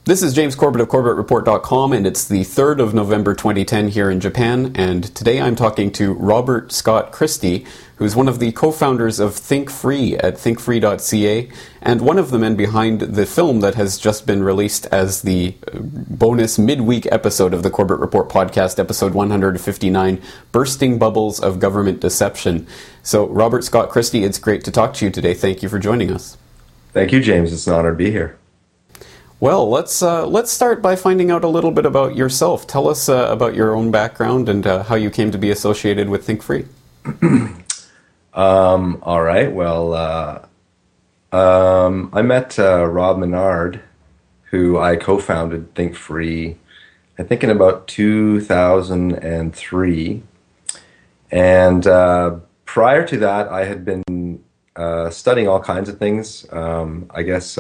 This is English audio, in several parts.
This is James Corbett of CorbettReport.com, and it's the 3rd of November 2010 here in Japan, and today I'm talking to Robert Scott Christie, who's one of the co-founders of Think Free at thinkfree.ca, and one of the men behind the film that has just been released as the bonus midweek episode of the Corbett Report podcast, episode 159, Bursting Bubbles of Government Deception. So, Robert Scott Christie, it's great to talk to you today. Thank you for joining us. Thank you, James. It's an honor to be here. Well, let's start by finding out a little bit about yourself. Tell us about your own background and how you came to be associated with Think Free. All right. Well, I met Rob Menard, who I co-founded Think Free, I think in about 2003. And prior to that, I had been studying all kinds of things. I guess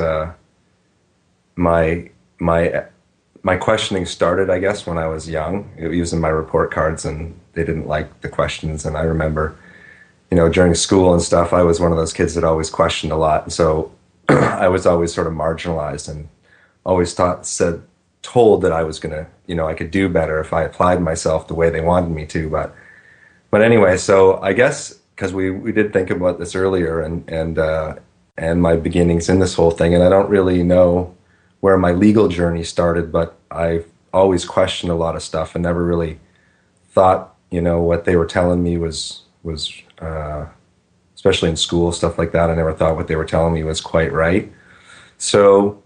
my questioning started, I guess, when I was young. It was in my report cards, and they didn't like the questions. And I remember, during school and stuff, I was one of those kids that always questioned a lot. And so I was always sort of marginalized and always told that I was going to, I could do better if I applied myself the way they wanted me to. But anyway, so I guess because we did think about this earlier and my beginnings in this whole thing, and I don't really know where my legal journey started, but I've always questioned a lot of stuff and never really thought, what they were telling me was especially in school, stuff like that. I never thought what they were telling me was quite right. So,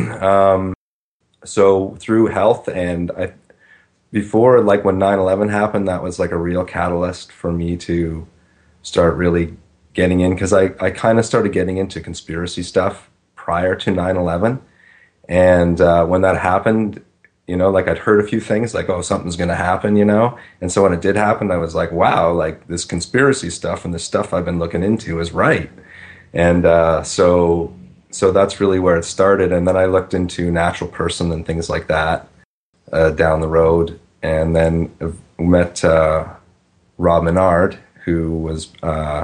so through health and before, like when 9/11 happened, that was like a real catalyst for me to start really getting in, because I kind of started getting into conspiracy stuff prior to 9/11. And when that happened, like I'd heard a few things like, oh, something's going to happen, And so when it did happen, I was like, wow, like this conspiracy stuff and this stuff I've been looking into is right. And so that's really where it started. And then I looked into natural person and things like that down the road. And then met Rob Menard, who was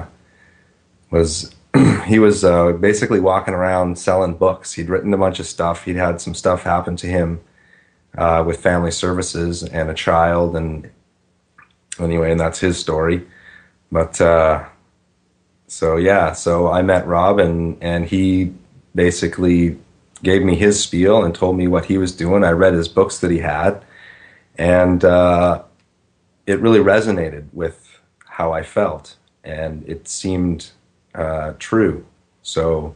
he was basically walking around selling books. He'd written a bunch of stuff. He'd had some stuff happen to him with family services and a child. And anyway, and that's his story. But so I met Rob, and he basically gave me his spiel and told me what he was doing. I read his books that he had, and it really resonated with how I felt, and it seemed true. So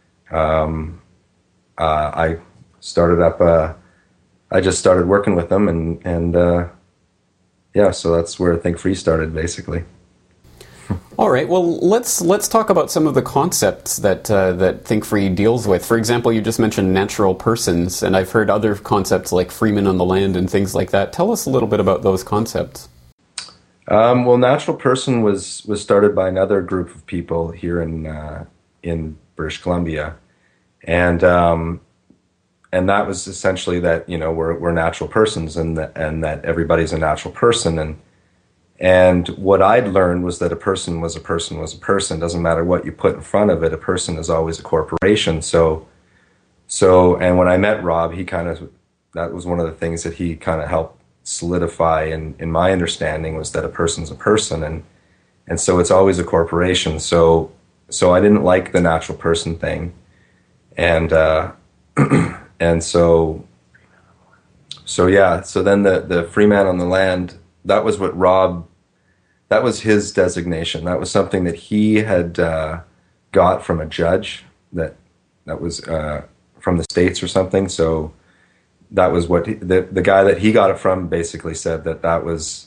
I started up. I just started working with them, and so that's where Think Free started, basically. All right. Well, let's talk about some of the concepts that Think Free deals with. For example, you just mentioned natural persons, and I've heard other concepts like freemen on the land and things like that. Tell us a little bit about those concepts. Well, natural person was started by another group of people here in British Columbia, and that was essentially that we're natural persons, and that everybody's a natural person, and what I'd learned was that a person was a person was a person. Doesn't matter what you put in front of it, a person is always a corporation. So and when I met Rob, that was one of the things that he kind of helped solidify in my understanding, was that a person's a person, and so it's always a corporation. So I didn't like the natural person thing, and so then the free man on the land, that was what Rob, that was his designation. That was something that he had got from a judge that was from the States or something. So that was what the guy that he got it from basically said that was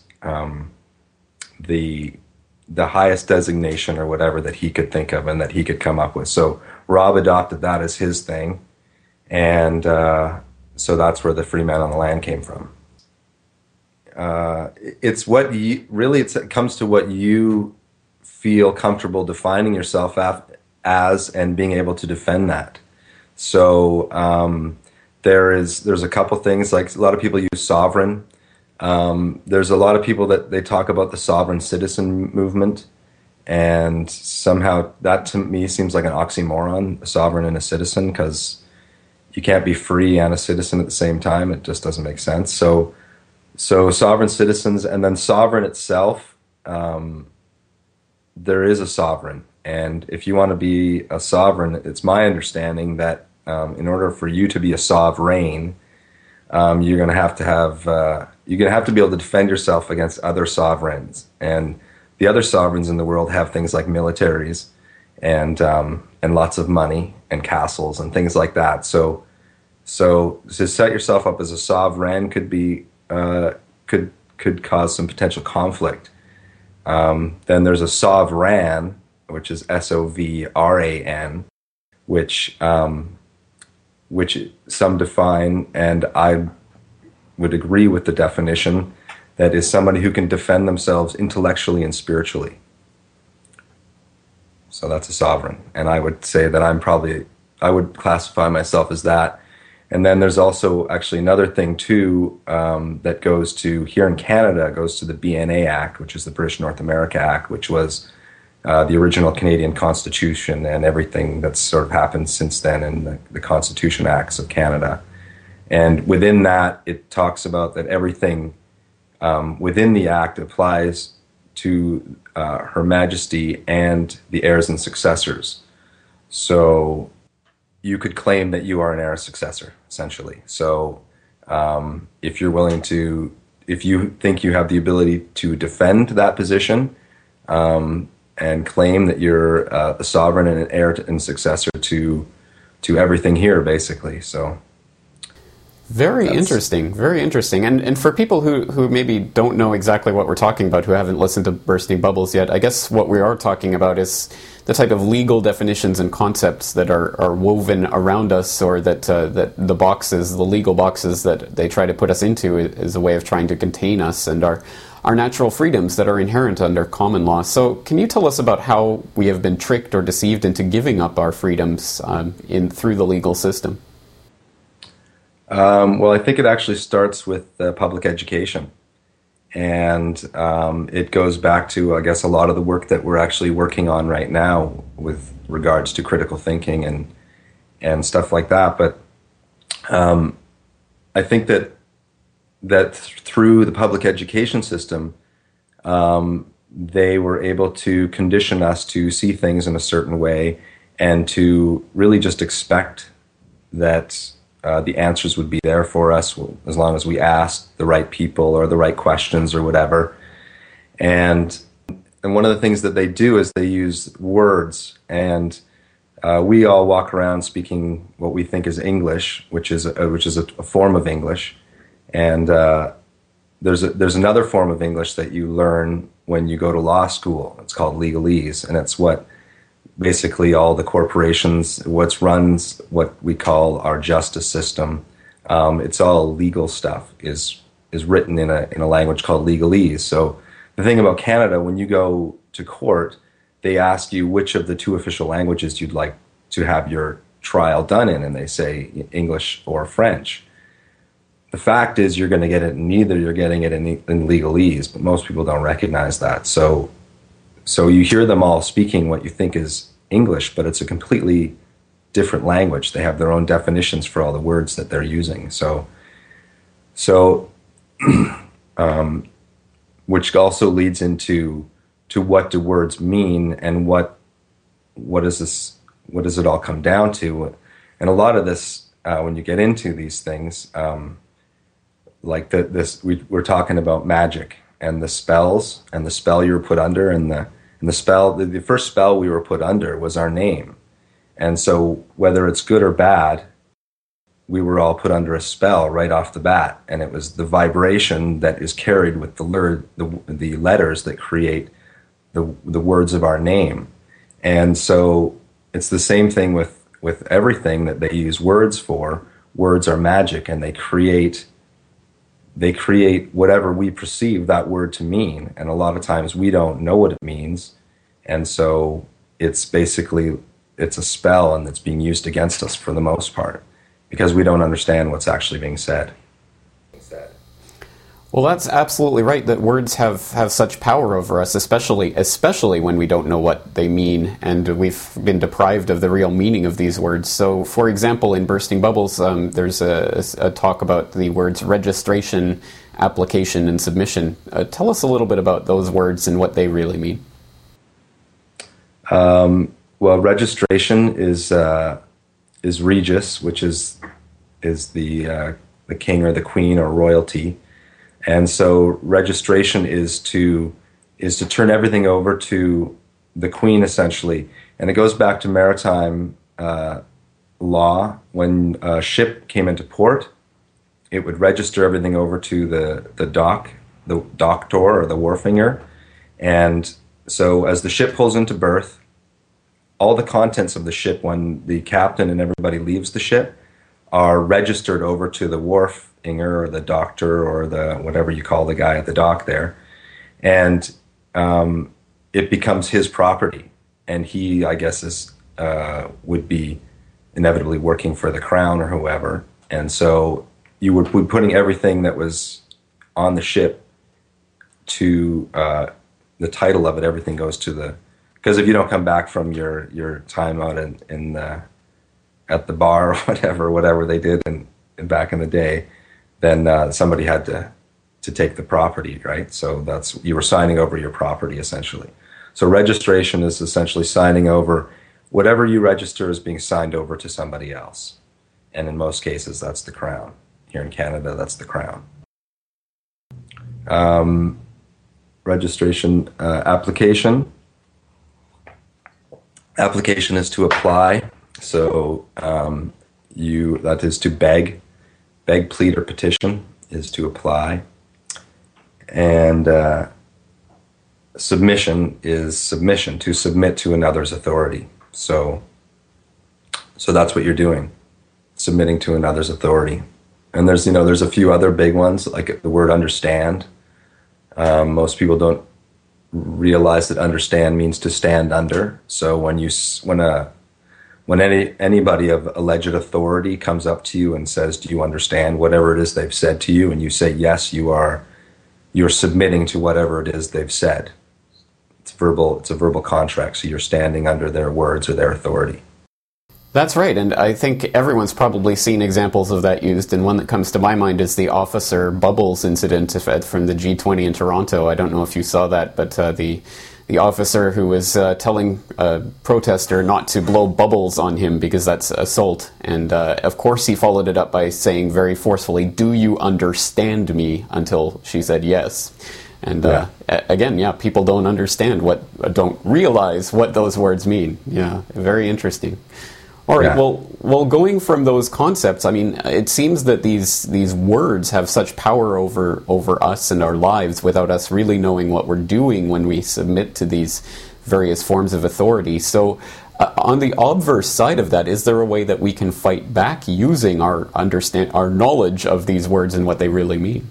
the highest designation or whatever that he could think of and that he could come up with. So Rob adopted that as his thing, and so that's where the free man on the land came from. It's what it comes to what you feel comfortable defining yourself as and being able to defend that. So there's a couple things, like a lot of people use sovereign. There's a lot of people that they talk about the sovereign citizen movement, and somehow that to me seems like an oxymoron, a sovereign and a citizen, because you can't be free and a citizen at the same time. It just doesn't make sense. So sovereign citizens, and then sovereign itself. There is a sovereign, and if you want to be a sovereign, it's my understanding that in order for you to be a sovereign, you're going to have to be able to defend yourself against other sovereigns, and the other sovereigns in the world have things like militaries and lots of money and castles and things like that. So to set yourself up as a sovereign could cause some potential conflict. Then there's a sovereign, which is SOVRAN, which some define, and I would agree with the definition, that is somebody who can defend themselves intellectually and spiritually. So that's a sovereign, and I would say that I would classify myself as that. And then there's also actually another thing too, that goes to, here in Canada, goes to the BNA Act, which is the British North America Act, which was the original Canadian Constitution, and everything that's sort of happened since then in the Constitution Acts of Canada. And within that, it talks about that everything within the Act applies to Her Majesty and the heirs and successors. So you could claim that you are an heir successor, essentially. So if you think you have the ability to defend that position, and claim that you're a sovereign and an heir and successor to everything here, basically. So very interesting. And for people who maybe don't know exactly what we're talking about, who haven't listened to Bursting Bubbles yet, I guess what we are talking about is the type of legal definitions and concepts that are woven around us, or that the legal boxes that they try to put us into is a way of trying to contain us and our natural freedoms that are inherent under common law. So can you tell us about how we have been tricked or deceived into giving up our freedoms through the legal system? Well, I think it actually starts with public education. And it goes back to, I guess, a lot of the work that we're actually working on right now with regards to critical thinking and stuff like that. But I think that through the public education system, they were able to condition us to see things in a certain way, and to really just expect that the answers would be there for us as long as we asked the right people or the right questions or whatever. And one of the things that they do is they use words, and we all walk around speaking what we think is English, which is a form of English. And there's another form of English that you learn when you go to law school. It's called legalese, and it's what basically all the corporations, what runs what we call our justice system. It's all legal stuff is written in a language called legalese. So the thing about Canada, when you go to court, they ask you which of the two official languages you'd like to have your trial done in, and they say English or French. The fact is, you're going to get it in neither. You're getting it in legalese, but most people don't recognize that. So you hear them all speaking what you think is English, but it's a completely different language. They have their own definitions for all the words that they're using. So which also leads into what do words mean, and what does it all come down to? And a lot of this, when you get into these things, like we're talking about magic and the spells, and the spell you were put under, and the spell, the first spell we were put under was our name. And so whether it's good or bad, we were all put under a spell right off the bat. And it was the vibration that is carried with the letters that create the words of our name. And so it's the same thing with everything that they use words for. Words are magic, and they create whatever we perceive that word to mean. And a lot of times we don't know what it means. And so it's a spell, and it's being used against us for the most part, because we don't understand what's actually being said. Well, that's absolutely right, that words have such power over us, especially when we don't know what they mean, and we've been deprived of the real meaning of these words. So, for example, in Bursting Bubbles, there's a talk about the words registration, application, and submission. Tell us a little bit about those words and what they really mean. Well, registration is regis, which is the king or the queen or royalty. And so registration is to turn everything over to the queen, essentially. And it goes back to maritime law. When a ship came into port, it would register everything over to the doctor or the wharfinger. And so as the ship pulls into berth, all the contents of the ship, when the captain and everybody leaves the ship, are registered over to the wharfinger or the doctor or the whatever you call the guy at the dock there, and it becomes his property. And he, I guess, would be inevitably working for the crown or whoever. And so you would be putting everything that was on the ship to the title of it. Everything goes to the, because if you don't come back from your time out at the bar or whatever they did and back in the day, then somebody had to take the property, right? So you were signing over your property, essentially. So registration is essentially signing over whatever you register is being signed over to somebody else. And in most cases, that's the crown. Here in Canada, that's the crown. Registration, application. Application is to apply. So that is to beg, plead, or petition is to apply. And submission is submission, to submit to another's authority. So that's what you're doing, submitting to another's authority. And there's a few other big ones, like the word understand. Most people don't realize that understand means to stand under. So when anybody of alleged authority comes up to you and says, "Do you understand whatever it is they've said to you?" and you say yes, you're submitting to whatever it is they've said. It's a verbal contract, so you're standing under their words or their authority. That's right, and I think everyone's probably seen examples of that used, and one that comes to my mind is the Officer Bubbles incident from the G20 in Toronto. I don't know if you saw that, but the officer who was telling a protester not to blow bubbles on him because that's assault, and of course he followed it up by saying very forcefully, "Do you understand me?" until she said yes. And again, people don't don't realize what those words mean. Yeah, very interesting. All right. Yeah. Well, going from those concepts, I mean, it seems that these words have such power over us and our lives without us really knowing what we're doing when we submit to these various forms of authority. So, on the obverse side of that, is there a way that we can fight back using our knowledge of these words and what they really mean?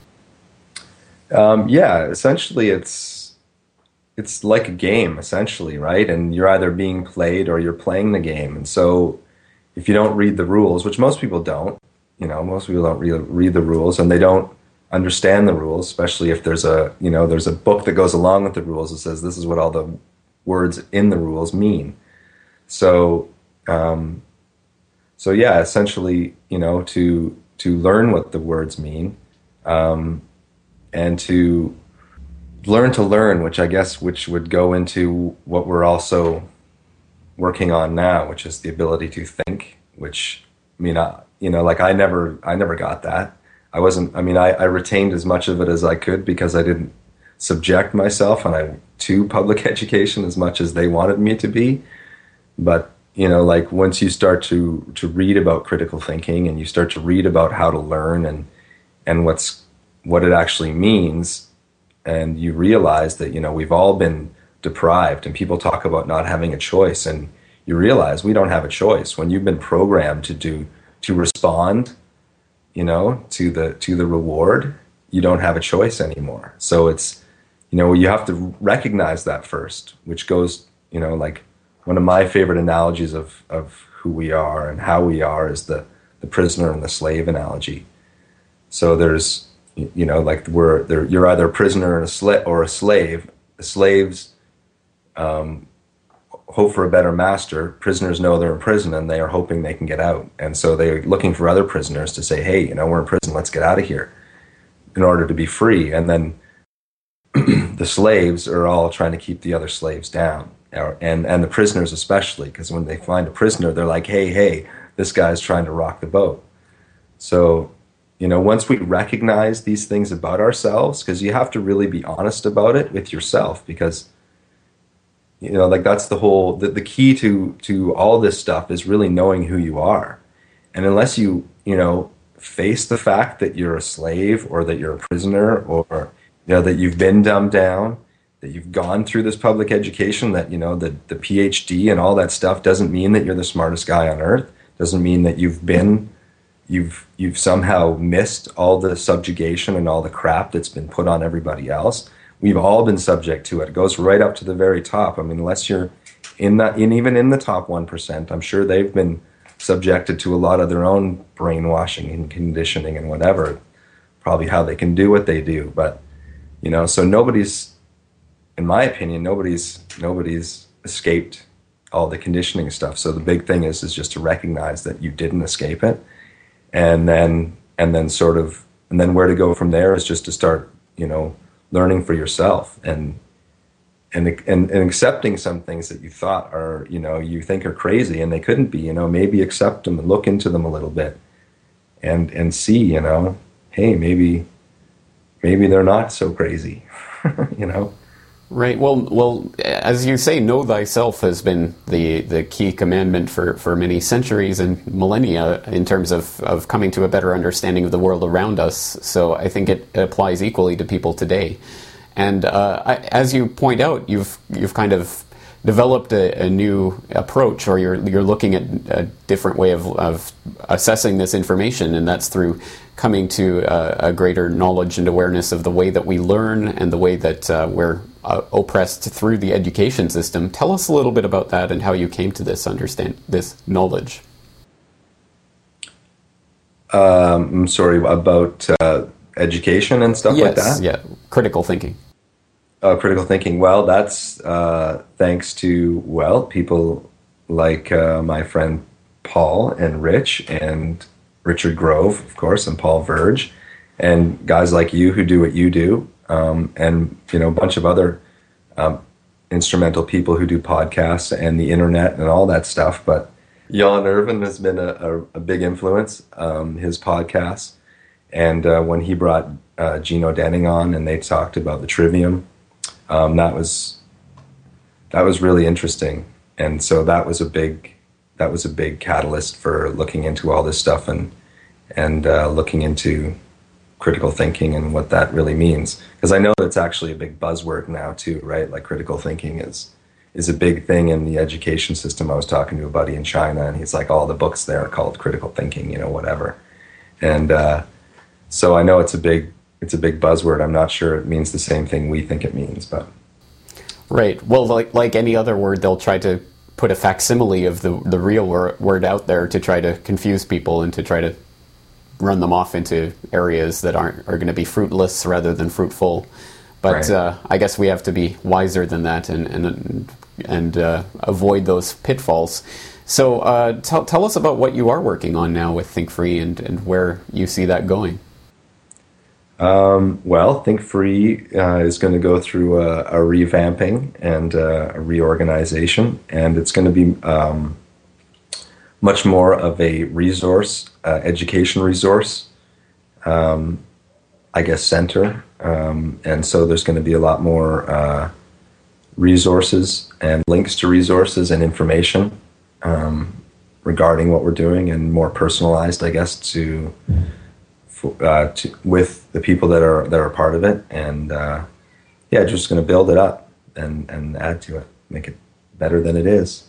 Essentially, it's like a game, essentially, right? And you're either being played or you're playing the game. And so if you don't read the rules, which most people don't, most people don't read the rules, and they don't understand the rules, especially if there's a book that goes along with the rules that says this is what all the words in the rules mean. So essentially, to learn what the words mean, and to learn, which would go into what we're also working on now, which is the ability to think, which, I never got that. I retained as much of it as I could because I didn't subject myself to public education as much as they wanted me to be. But, once you start to read about critical thinking and you start to read about how to learn and what it actually means, and you realize that, we've all been deprived, and people talk about not having a choice, and you realize we don't have a choice. When you've been programmed to respond, to the reward, you don't have a choice anymore. So it's, you have to recognize that first, which goes, like one of my favorite analogies of who we are and how we are is the prisoner and the slave analogy. So there's like you're either a prisoner and or a slave. The slaves hope for a better master. Prisoners know they're in prison and they are hoping they can get out. And so they're looking for other prisoners to say, hey, we're in prison, let's get out of here in order to be free. And then the slaves are all trying to keep the other slaves down. And the prisoners especially, because when they find a prisoner, they're like, hey, this guy's trying to rock the boat. So, once we recognize these things about ourselves, because you have to really be honest about it with yourself, because like that's the key to all this stuff is really knowing who you are. And unless you face the fact that you're a slave or that you're a prisoner or that you've been dumbed down, that you've gone through this public education, that the PhD and all that stuff doesn't mean that you're the smartest guy on earth, doesn't mean that you've somehow missed all the subjugation and all the crap that's been put on everybody else. We've all been subject to it. It goes right up to the very top. I mean, unless you're even in the top 1%, I'm sure they've been subjected to a lot of their own brainwashing and conditioning and whatever, probably how they can do what they do. But, so nobody's, in my opinion, nobody's escaped all the conditioning stuff. So the big thing is just to recognize that you didn't escape it. And then where to go from there is just to start, learning for yourself and accepting some things that you thought are, you think are crazy and they couldn't be, maybe accept them and look into them a little bit and see, hey, maybe they're not so crazy, Right. Well, as you say, know thyself has been the key commandment for many centuries and millennia in terms of coming to a better understanding of the world around us. So I think it applies equally to people today. And as you point out, you've kind of developed a new approach, or you're looking at a different way of assessing this information, and that's through coming to a greater knowledge and awareness of the way that we learn and the way that we're oppressed through the education system. Tell us a little bit about that and how you came to this knowledge. I'm sorry, about education and stuff like that? Yeah, critical thinking. Critical thinking. Well, that's thanks to, people like my friend Paul and Rich and Richard Grove, of course, and Paul Verge, and guys like you who do what you do, and a bunch of other instrumental people who do podcasts and the internet and all that stuff. But Jan Irvin has been a big influence, his podcasts, and when he brought Gino Denning on and they talked about the trivium, that was really interesting, and so that was a big catalyst for looking into all this stuff and looking into critical thinking and what that really means. Because I know it's actually a big buzzword now too, right? Like critical thinking is a big thing in the education system. I was talking to a buddy in China, and he's like, all the books there are called critical thinking, whatever. And so I know it's a big buzzword. I'm not sure it means the same thing we think it means, but right. Well, like any other word, they'll try to put a facsimile of the real word out there to try to confuse people and to try to run them off into areas that are going to be fruitless rather than fruitful. But right. I guess we have to be wiser than that and avoid those pitfalls. So tell us about what you are working on now with Think Free and where you see that going. Well, Think Free is going to go through a revamping and a reorganization, and it's going to be much more of a resource, education resource, center. And so there's going to be a lot more resources and links to resources and information regarding what we're doing, and more personalized, I guess, to with the people that are part of it, and just going to build it up and add to it, make it better than it is.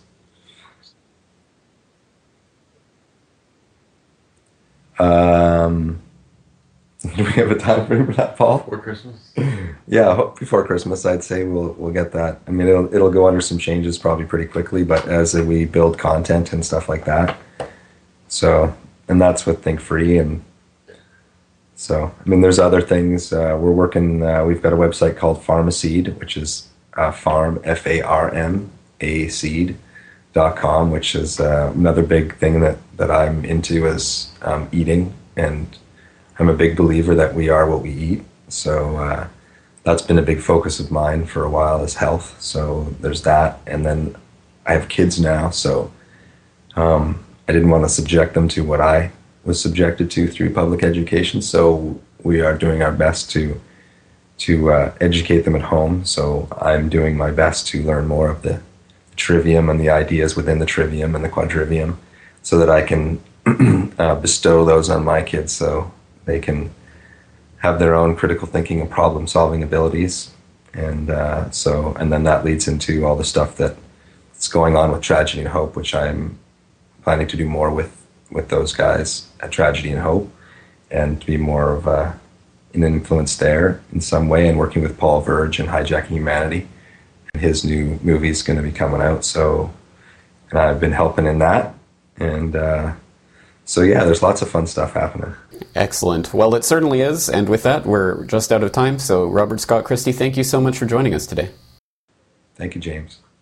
Do we have a time frame for that, Paul? Before Christmas? Yeah, before Christmas, I'd say we'll get that. I mean, it'll go under some changes probably pretty quickly, but as we build content and stuff like that. So, and that's with Think Free, and So, I mean, there's other things. We're working, we've got a website called Farmaseed, which is farm, F-A-R-M-A seed.com, which is another big thing that I'm into is eating. And I'm a big believer that we are what we eat. So that's been a big focus of mine for a while is health. So there's that. And then I have kids now, so I didn't want to subject them to what I was subjected to through public education. So we are doing our best to educate them at home. So I'm doing my best to learn more of the trivium and the ideas within the trivium and the quadrivium so that I can bestow those on my kids so they can have their own critical thinking and problem solving abilities. And then that leads into all the stuff that's going on with Tragedy and Hope, which I'm planning to do more with those guys at Tragedy and Hope and to be more of an influence there in some way, and working with Paul Verge and Hijacking Humanity. His new movie is going to be coming out, so and I've been helping in that. And so, yeah, there's lots of fun stuff happening. Excellent. Well, it certainly is. And with that, we're just out of time. So, Robert Scott Christie, thank you so much for joining us today. Thank you, James.